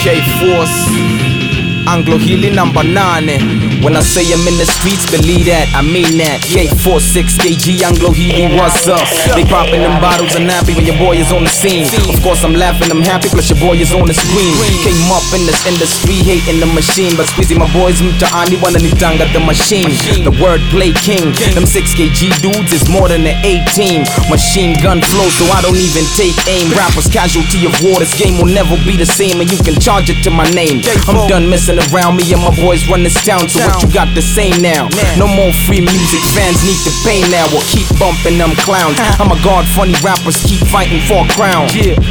K-Force, Anglo Hili number 9. When I say I'm in the streets, believe that, I mean that. K46 KG, Anglo Hili, what's up? They popping them bottles and happy when your boy is on the scene. Of course I'm laughing, I'm happy, plus your boy is on the screen. Came up in this industry, hating the machine, but squeezy my boys mtaani wananitanga the machine. The wordplay king, them 6 kg dudes is more than an 18. Machine gun flow, so I don't even take aim. Rappers casualty of war, this game will never be the same, and you can charge it to my name. I'm done messing around, me and my boys run this town, so what you got to say now? No more free music, fans need to pay now, or keep bumping them clowns. I'm a god, funny rappers keep fighting for a crown.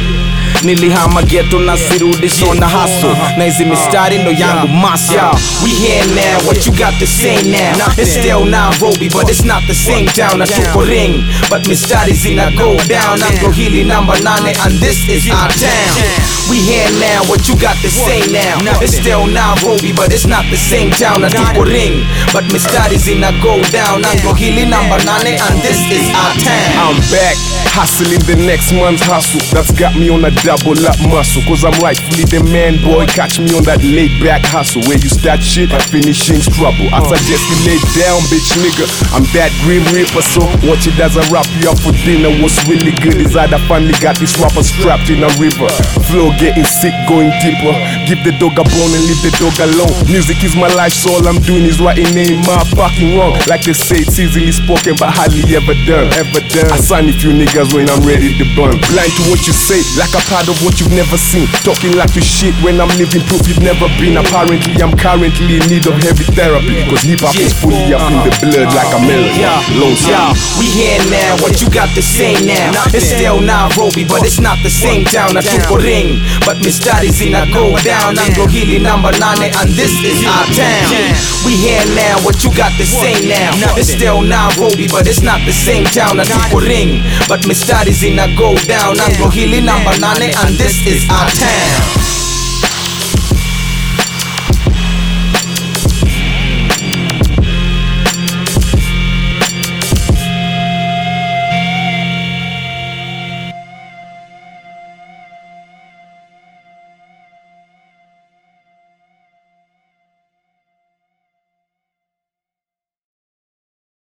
Nilihama ghetto na sirudi so na hustle. Na hizi mistari ndo yangu muscle. We here now, what you got to say now? It's still Nairobi, but it's not the same town. Na tuko ring, but mistari zina go down. Anglo Hili number 9, and this is our town. We here now, what you got to say now? It's still Nairobi, but it's not the same town. Na tuko ring, but mistari zina go down. Anglo Hili number 9, and this is our town. I'm back, hustling the next man's hustle. That's got me on a double up muscle, cause I'm rightfully the man, boy. Catch me on that laid back hustle, where you start shit and finishing's trouble. I suggest you lay down, bitch nigga. I'm that Grim Reaper, so watch it as I wrap you up for dinner. What's really good is that I finally got this rapper strapped in a river. Flow getting sick, going deeper. Give the dog a bone and leave the dog alone. Music is my life, so all I'm doing is writing ain't my fucking wrong. Like they say, it's easily spoken but hardly ever done. I sign a few niggas when I'm ready to burn. Blind to what you say, like a part of what you've never seen. Talking like you shit when I'm living proof you've never been. Apparently I'm currently in need of heavy therapy, cause hip-hop is fully up in the blood like a melody. We here now, what you got to say now? It's still Nairobi, but it's not the same town. Na tuko ring, but mistari zina go down. Anglo Hili number 9, and this is our town. We here now, what you got to say now? It's still Nairobi, but it's not the same town. Na tuko ring, but mistari zina go down. Anglo Hili number 9, and this is our town.